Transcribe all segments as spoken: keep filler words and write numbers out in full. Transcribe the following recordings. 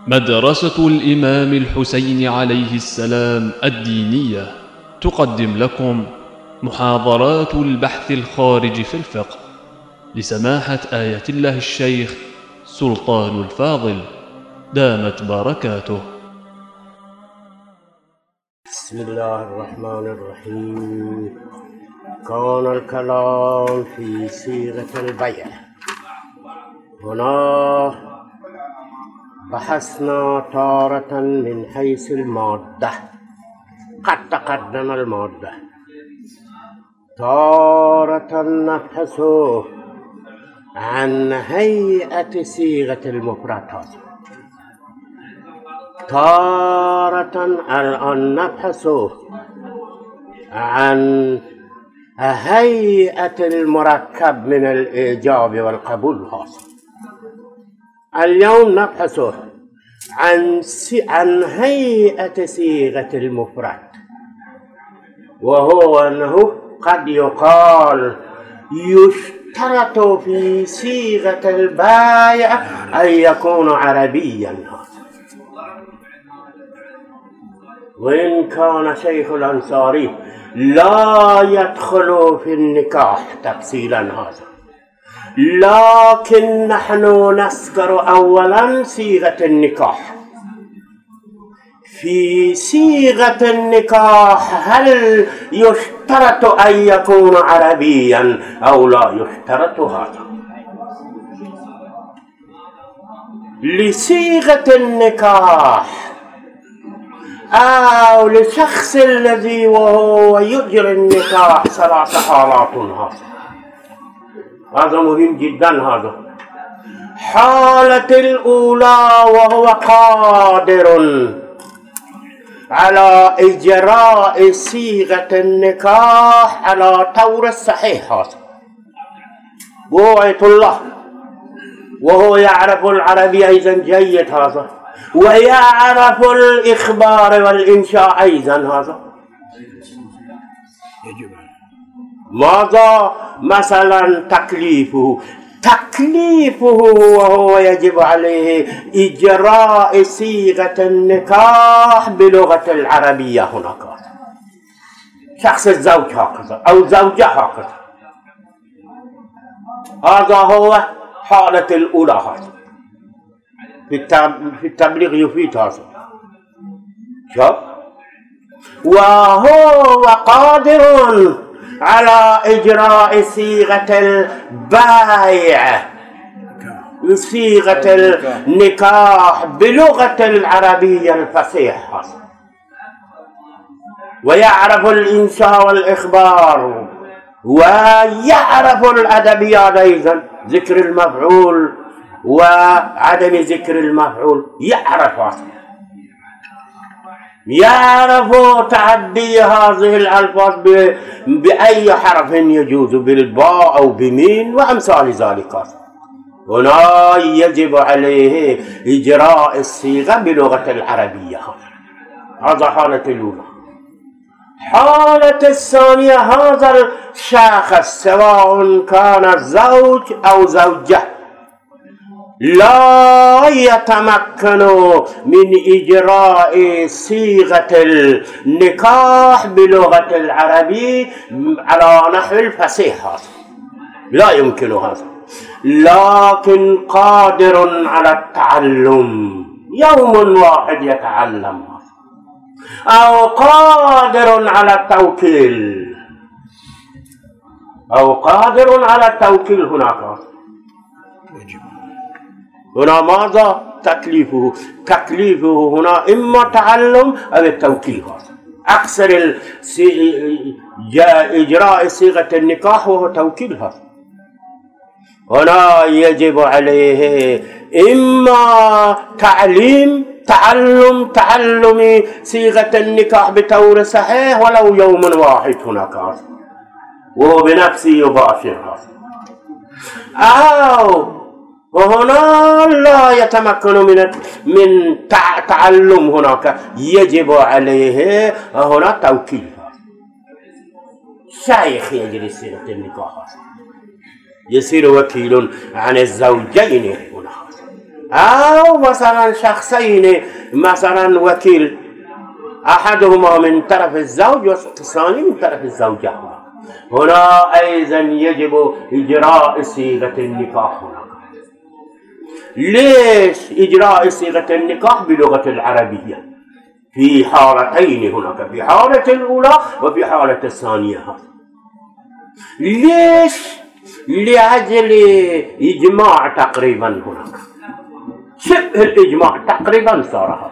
مدرسة الإمام الحسين عليه السلام الدينية تقدم لكم محاضرات البحث الخارج في الفقه لسماحة آية الله الشيخ سلطان الفاضل دامت بركاته. بسم الله الرحمن الرحيم. كان الكلام في صيغة البيع. هنا بحثنا تارة من حيث المادة، قد تقدم المادة. تارة نبحث عن هيئة صيغة المفردات، تارة الآن نبحث عن هيئة المركب من الإيجاب والقبول. اليوم نبحث عن عن هيئة صيغة المفرد، وهو أنه قد يقال يشترط في صيغة البائع أن يكون عربيا، وإن كان شيخ الأنصاري لا يدخل في النكاح تفصيلا هذا، لكن نحن نذكر أولا صيغة النكاح. في صيغة النكاح هل يشترط أن يكون عربيا أو لا يشترط هذا؟ لصيغة النكاح أو لشخص الذي وهو يجري النكاح ثلاث حالات. هذا هذا مهم جدا. هذا حالة الأولى وهو قادر على إجراء صيغة النكاح على طور الصحيح، هذا وهو آية الله، وهو يعرف العربية أيضا جيد، هذا ويعرف الإخبار والإنشاء أيضا. هذا ماذا مثلا تكليفه؟ تكليفه وهو يجب عليه إجراء صيغة النكاح بلغة العربية. هناك شخص الزوج هكذا أو زوجة هكذا، هذا هو حالة الأولى. هذا في التبليغ يفيد هذا. شوف، وهو قادر على إجراء صيغة البائع، صيغة النكاح بلغة العربية الفصيحة، ويعرف الإنشاء والإخبار، ويعرف الأدبيات أيضا، ذكر المفعول وعدم ذكر المفعول، يعرف هذا. يعرف تعدي هذه الألفاظ بأي حرف يجوز، بالباء أو بمين وأمثال ذلك. هنا يجب عليه إجراء الصيغة بلغة العربية. هذا حالة الأولى. حالة الثانية، هذا الشخص سواء كان زوج أو زوجة لا يتمكن من إجراء صيغة النكاح بلغة العربية على نحو الفصيح، لا يمكن هذا، لكن قادر على التعلم، يوم واحد يتعلم، أو قادر على التوكيل، أو قادر على التوكيل. هناك هنا ماذا تكليفه؟ تكليفه هنا إما تعلم أو التوكيل. أكثر إجراء صيغة النكاح وهو توكيل. هنا يجب عليه إما تعليم تعلم تعلم صيغة النكاح بطور صحيح ولو يوم واحد، هناك وهو بنفسه يباشر، أو وهنا لا يتمكن من من تعلم، هناك يجب عليه هنا توكيل شيخ يجري صيغة النكاح، يصير وكيل عن الزوجين هنا. أو مثلا شخصين مثلا وكيل، أحدهما من طرف الزوج والثاني من طرف الزوجة، هنا أيضا يجب إجراء صيغة النكاح. هنا ليش إجراء صيغة النكاح بلغة العربية في حالتين هناك، في حالة الأولى وفي حالة الثانية؟ ليش؟ لأجل إجماع تقريبا هناك، شبه الإجماع تقريبا صار.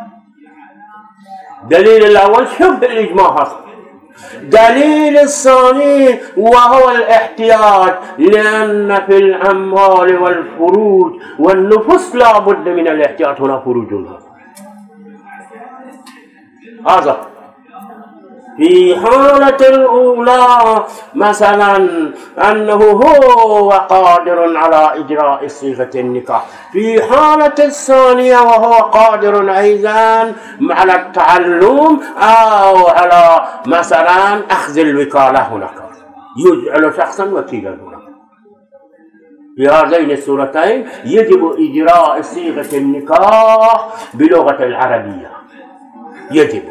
دليل الأول شبه الإجماع، دليل الثاني وهو الاحتياط، لأن في الأموال والفروج والنفوس لا بد من الاحتياط. هنا فروج هذا في حالة الأولى مثلا أنه هو قادر على إجراء صيغة النكاح، في حالة الثانية وهو قادر أيضا على التعلم أو على مثلا أخذ الوكالة هناك، يجعل شخصا وكيلا هناك. في هذين الصورتين يجب إجراء صيغة النكاح بلغة العربية، يجب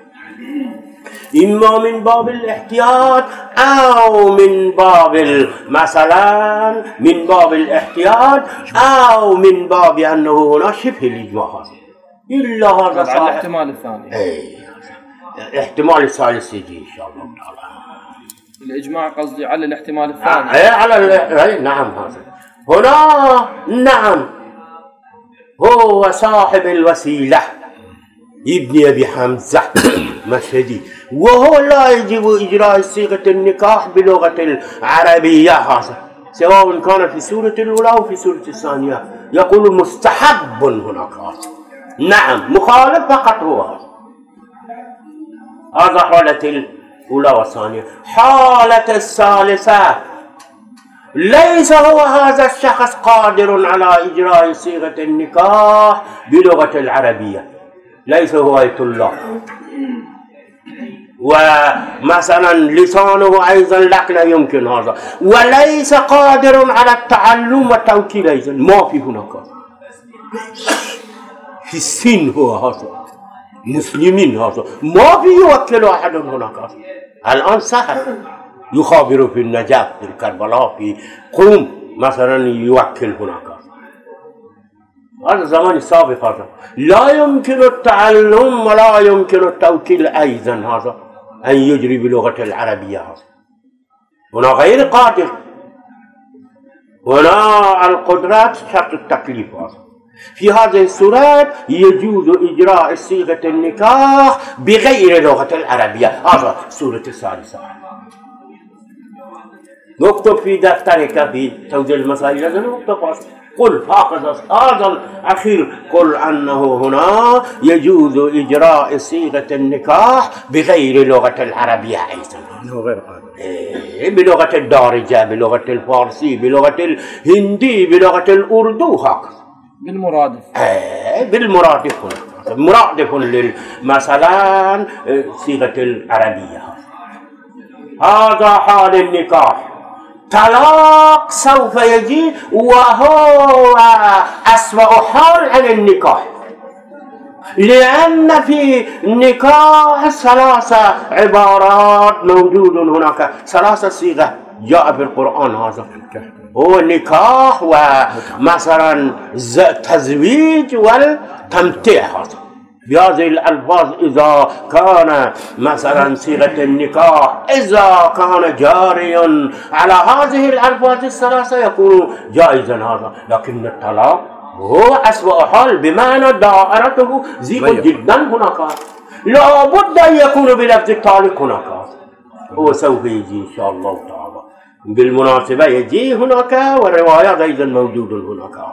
إما من باب الاحتياط أو من باب مثلا من باب الاحتياط أو من باب أنه هنا شبه الإجماع. إلا هذا صحيح. على الاحتمال الثاني. أي الاحتمال الثالث يجي إن شاء الله تعالى. الإجماع قصدي على الاحتمال الثاني. أي على ال... نعم هذا هنا نعم هو صاحب الوسيلة ابن أبي حمزة مشهدي، وهو لا يجب إجراء صيغة النكاح بلغة العربية هذا، سواء كان في سورة الأولى أو في سورة الثانية، يقول مستحب هناك هذا. نعم مخالف فقط هو هذا. هذا حالة الأولى والثانية. حالة الثالثة ليس هو هذا الشخص قادر على إجراء صيغة النكاح بلغة العربية، ليس هو آية الله، ومثلا لسانه أيضا لك لا يمكن هذا، وليس قادر على التعلم والتوكيل أيضا، ما في هناك في السن هو هذا مسلمين هذا ما في يوكل أحد هناك. الآن سهل يخابر في النجاة في الكربلاء في قوم مثلا يوكل هناك، هذا الزمان السابق هذا لا يمكن التعلم ولا يمكن التوكيل أيضا هذا أن يجري بلغة العربية هذا. هنا غير قادر، هنا القدرات شرط التكليف هذا. في هذه الصورات يجوز إجراء صيغة النكاح بغير لغة العربية. هذا سورة الثالثة. نكتب في دفترك في توزيع المسائل لازم نكتب قل هكذا هذا الأخير، قل أنه هنا يجوز إجراء صيغة النكاح بغير لغة العربية أيضا، غير قادر إيه بلغة الدارجة، بلغة الفارسي، بلغة الهندي، بلغة الأردو هكذا بالمرادف. إيه بالمرادف هنا، مرادف مثلا صيغة العربية. هذا حال النكاح. طلاق سوف يجي وهو أسوأ حال عن النكاح، لأن في النكاح ثلاثة عبارات موجود هناك، ثلاثة صيغة جاء في القرآن. هذا هو النكاح ومثلا التزويج والتمتيع. هذا بهذه الألفاظ إذا كان مثلا صيغة النكاح إذا كان جاريا على هذه الألفاظ الثلاثة يكون جائزا هذا، لكن الطلاق هو أسوأ حال بمعنى دائرته ضيق جدا هناك، لا بد أن يكون بلفظ الطالق هناك. هو سوف يجي إن شاء الله تعالى بالمناسبة، يجي هناك والروايات أيضا موجود هناك.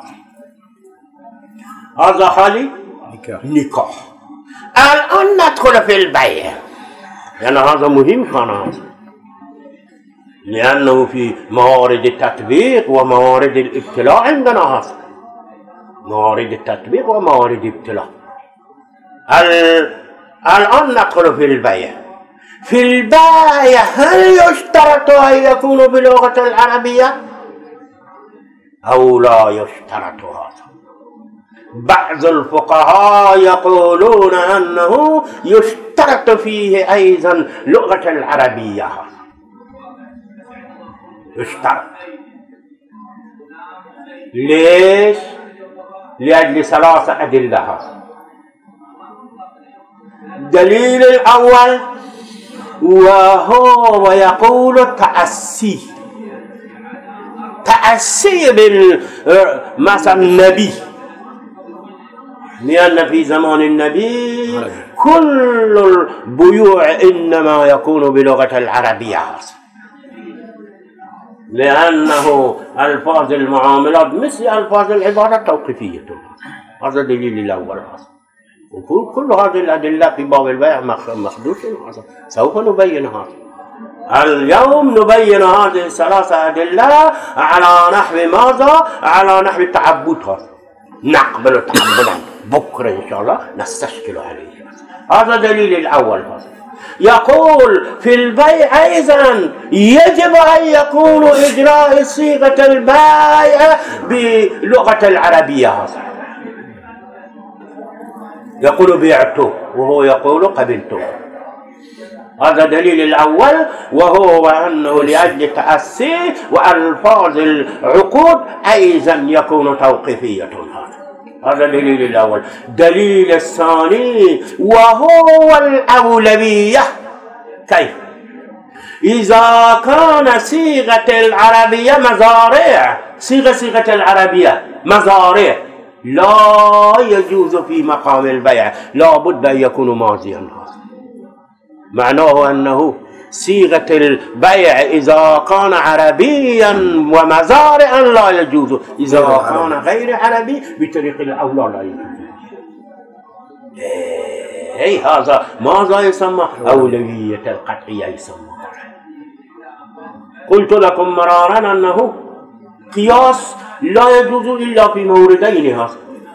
هذا حالي نكاح. الآن ندخل في البيع، لأن هذا مهم كان هذا، لأنه في موارد التطبيق وموارد الابتلاء عندنا هذا، موارد التطبيق وموارد الابتلاء. الآن ندخل في البيع. في البيع هل يشترط أن يكون بلغة العربية أو لا يشترط هذا؟ بعض الفقهاء يقولون أنه يشترط فيه أيضا لغة العربية، يشترط. ليش؟ لأجل ثلاثة أدلة. الدليل الأول وهو يقول تأسي تأسي مثلا النبي، لأن في زمان النبي كل البيوع إنما يكون بلغة العربية، لأنه ألفاظ المعاملات مثل ألفاظ العبارة توقيفية. هذا الدليل الأول. وكل هذه الأدلة في باب البيع مخدوشة، سوف نبين هذا. اليوم نبين هذه الثلاثة أدلة على نحو ماذا؟ على نحو التعبد. نقبل تعبدا، بكرة إن شاء الله نستشكل عليه. هذا دليل الأول. يقول في البيع أيضا يجب أن يكون إجراء صيغة البيع بلغة العربية. يقول بعته وهو يقول قبلته. هذا دليل الأول، وهو أنه لأجل تأسي وألفاظ العقود أيضا يكون توقيفية. هذا دليل الأول. دليل الثاني وهو الأولوية. كيف؟ إذا كان صيغة العربية مضارع، صيغة صيغة العربية مضارع لا يجوز في مقام البيع، لا بد أن يكون ماضيا. معناه أنه صيغة البيع إذا كان عربيا ومضارعا لا يجوز، إذا كان غير عربي بطريق الأولى لا يجوز. أي هذا ماذا يسمى؟ أولوية القطعية يسمى. قلت لكم مرارا أنه قياس لا يجوز إلا في موردين. هذا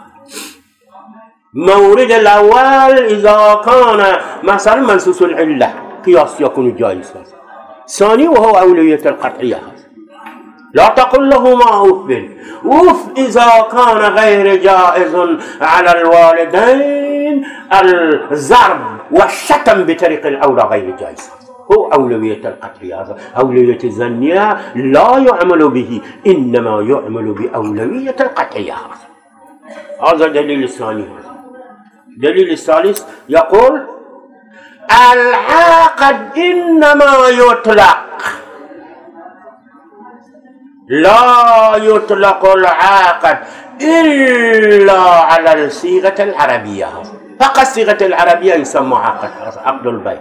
مورد الأول إذا كان مثلا منصوص العلة قياس يكون جائز. ثاني وهو أولوية القطعية. لا تقل له ما أوف أوف إذا كان غير جائز على الوالدين الضرب والشتم بطريق الأولى غير جائز. هو أولوية القطعية. هذا أولوية الظنية لا يعمل به، إنما يعمل بأولوية القطعية. هذا دليل الثاني. دليل الثالث يقول العقد إنما يطلق، لا يطلق العقد إلا على الصيغة العربية. فقط صيغة العربية يسمى عقد، عقد البيع.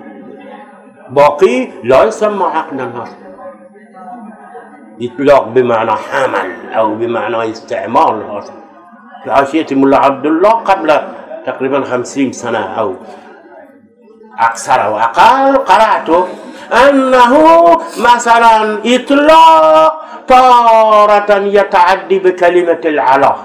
باقي لا يسمى عقدا. يطلق بمعنى حمل أو بمعنى استعمال. في حاشية ملا عبد الله قبل تقريبا خمسين سنة أو أكثر أو أقل قرأت أنه مثلا إطلاق تارة يتعدي بكلمة العلا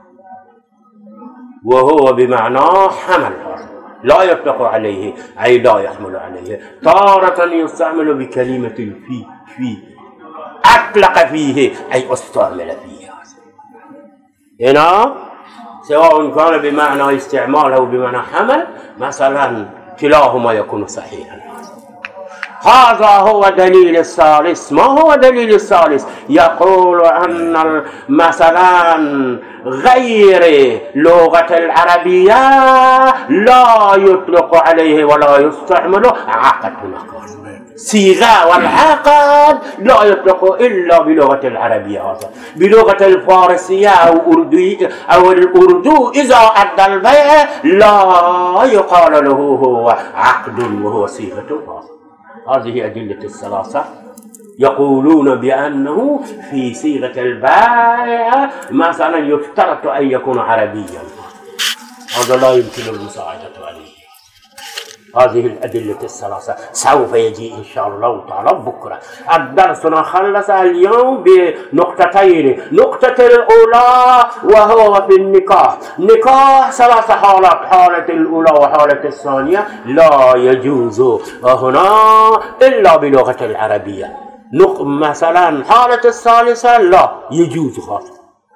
وهو بمعنى حمل، لا يطلق عليه أي لا يحمل عليه. تارة يستعمل بكلمة الفي في أطلق فيه أي استعمل فيه. هنا سواء كان بمعنى استعمال أو بمعنى حمل مثلا كلاهما يكون صحيحا. هذا هو دليل الثالث. ما هو دليل الثالث؟ يقول أن مثلا غير لغة العربية لا يطلق عليه ولا يستعمل عقد. هناك صيغة والعقد لا يطلق إلا بلغة العربية. هذا بلغة الفارسية أو أردو أو الأردو إذا أدى البيع لا يقال له هو عقد وهو صيغة. هذه أدلة الثلاثة. يقولون بأنه في صيغة البيع مثلا يشترط أن يكون عربيا، هذا لا يمكن المساعدة عليه. هذه الأدلة الثلاثة سوف يجي إن شاء الله تعالى بكرة. الدرس خلص اليوم بنقطتين. نقطة الأولى وهو في النكاح. نكاح ثلاث حالات، حالة الأولى وحالة الثانية لا يجوز هنا إلا بلغة العربية. مثلا حالة الثالثة لا يجوز. هذا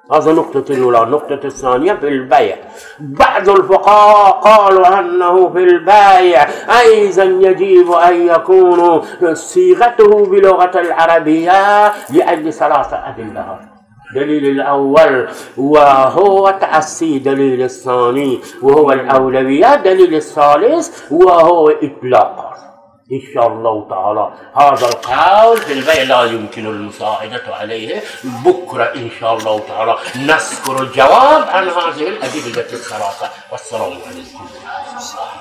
هذا نقطة الأولى. النقطة الثانية في البيع، بعض الفقهاء قالوا أنه في البيع أيضا يجب أن يكون صيغته بلغة العربية لأجل ثلاثة أدلة. دليل الأول وهو تأسي، دليل الثاني وهو الأولوية، دليل الثالث وهو إطلاق. إن شاء الله تعالى هذا القول في البيع لا يمكن المساعدة عليه. بكرة إن شاء الله تعالى نذكر الجواب عن هذه الأدلة الثلاثة. والسلام عليكم.